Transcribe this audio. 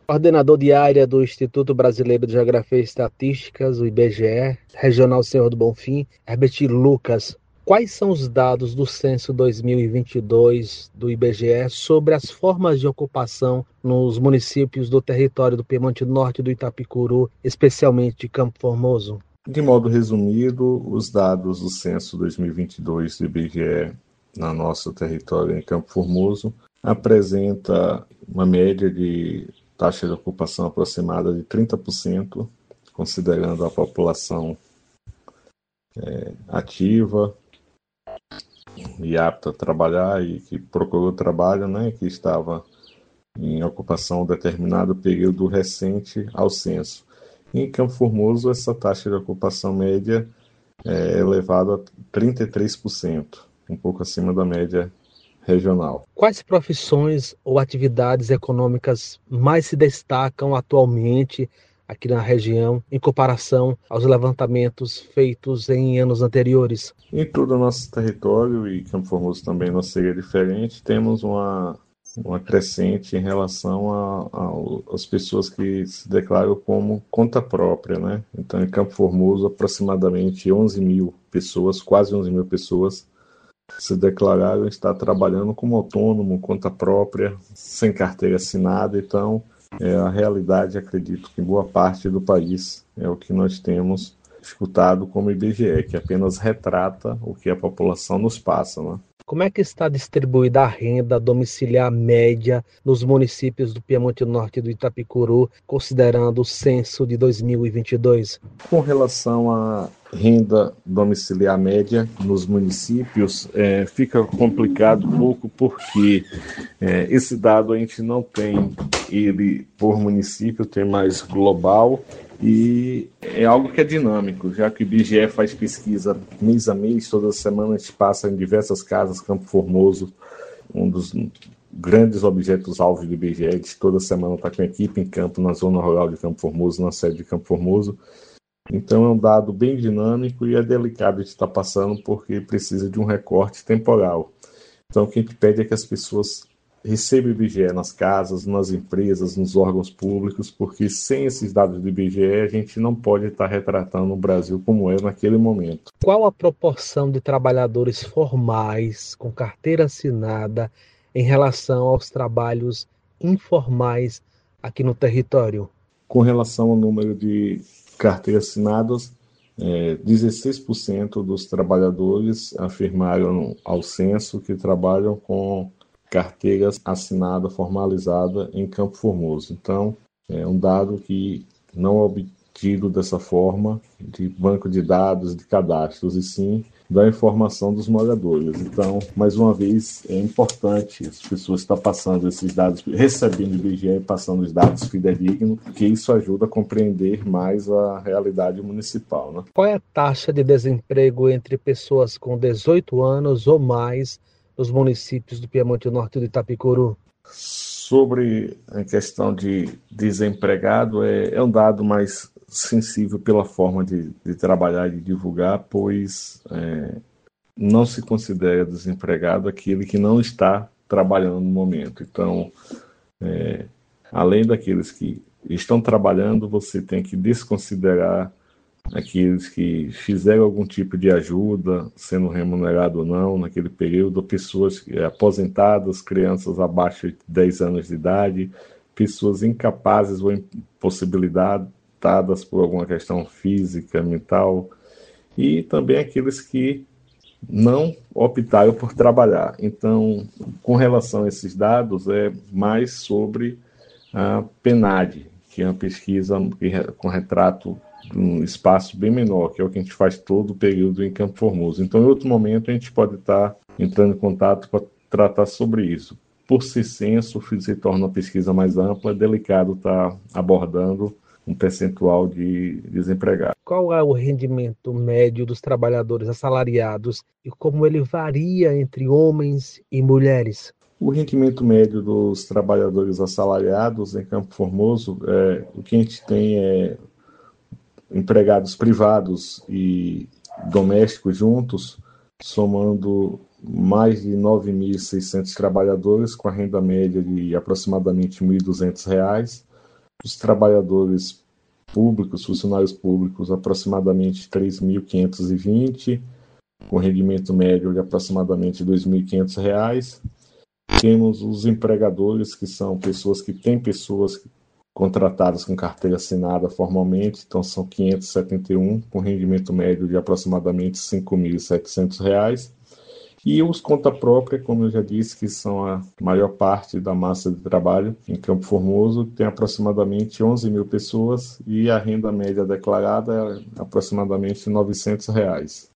Coordenador de área do Instituto Brasileiro de Geografia e Estatísticas, o IBGE, Regional Senhor do Bonfim, Herbert Lucas. Quais são os dados do Censo 2022 do IBGE sobre as formas de ocupação nos municípios do território do Piemonte Norte e do Itapicuru, especialmente de Campo Formoso? De modo resumido, os dados do Censo 2022 do IBGE no nosso território em Campo Formoso apresenta uma média de taxa de ocupação aproximada de 30%, considerando a população ativa e apta a trabalhar e que procurou trabalho, né, que estava em ocupação determinado período recente ao censo. Em Campo Formoso, essa taxa de ocupação média é elevada a 33%, um pouco acima da média regional. Quais profissões ou atividades econômicas mais se destacam atualmente aqui na região em comparação aos levantamentos feitos em anos anteriores? Em todo o nosso território, e Campo Formoso também não seria diferente, temos uma crescente em relação às pessoas que se declaram como conta própria, né? Então, em Campo Formoso, aproximadamente 11 mil pessoas, quase 11 mil pessoas, se declararam estar trabalhando como autônomo, conta própria, sem carteira assinada. Então, a realidade, acredito que em boa parte do país é o que nós temos escutado como IBGE, que apenas retrata o que a população nos passa, né? Como é que está distribuída a renda domiciliar média nos municípios do Piemonte Norte e do Itapicuru, considerando o censo de 2022? Com relação à renda domiciliar média nos municípios, fica complicado um pouco porque esse dado a gente não tem ele por município, tem mais global e é algo que é dinâmico, já que o IBGE faz pesquisa mês a mês, toda semana a gente passa em diversas casas, Campo Formoso, um dos grandes objetos-alvo do IBGE, de toda semana está com a equipe em campo na zona rural de Campo Formoso, na sede de Campo Formoso. Então é um dado bem dinâmico e é delicado de estar passando porque precisa de um recorte temporal. Então o que a gente pede é que as pessoas recebam o IBGE nas casas, nas empresas, nos órgãos públicos, porque sem esses dados do IBGE a gente não pode estar retratando o Brasil como é naquele momento. Qual a proporção de trabalhadores formais com carteira assinada em relação aos trabalhos informais aqui no território? Com relação ao número de carteiras assinadas, 16% dos trabalhadores afirmaram ao censo que trabalham com carteiras assinada, formalizada em Campo Formoso. Então, é um dado que não é obtido dessa forma de banco de dados, de cadastros, e sim da informação dos moradores. Então, mais uma vez, é importante as pessoas estar passando esses dados, recebendo o IBGE e passando os dados fidedignos, porque isso ajuda a compreender mais a realidade municipal, né? Qual é a taxa de desemprego entre pessoas com 18 anos ou mais nos municípios do Piemonte Norte e do Itapicuru? Sobre a questão de desempregado, é um dado mais sensível pela forma de trabalhar e de divulgar, pois não se considera desempregado aquele que não está trabalhando no momento. Então, além daqueles que estão trabalhando, você tem que desconsiderar aqueles que fizeram algum tipo de ajuda, sendo remunerado ou não, naquele período, pessoas aposentadas, crianças abaixo de 10 anos de idade, pessoas incapazes ou impossibilitadas por alguma questão física, mental, e também aqueles que não optaram por trabalhar. Então, com relação a esses dados, é mais sobre a PNAD, que é uma pesquisa com retrato de um espaço bem menor, que é o que a gente faz todo o período em Campo Formoso. Então, em outro momento, a gente pode estar entrando em contato para tratar sobre isso. Por ser censo, se torna uma pesquisa mais ampla, é delicado estar abordando um percentual de desempregados. Qual é o rendimento médio dos trabalhadores assalariados e como ele varia entre homens e mulheres? O rendimento médio dos trabalhadores assalariados em Campo Formoso, o que a gente tem é empregados privados e domésticos juntos, somando mais de 9.600 trabalhadores, com a renda média de aproximadamente R$ 1.200. Os trabalhadores públicos, funcionários públicos, aproximadamente 3.520, com rendimento médio de aproximadamente R$ 2.500. Temos os empregadores, que são pessoas que têm pessoas contratadas com carteira assinada formalmente, então são 571, com rendimento médio de aproximadamente R$ 5.700. E os conta própria, como eu já disse, que são a maior parte da massa de trabalho em Campo Formoso, tem aproximadamente 11 mil pessoas e a renda média declarada é aproximadamente R$ 900.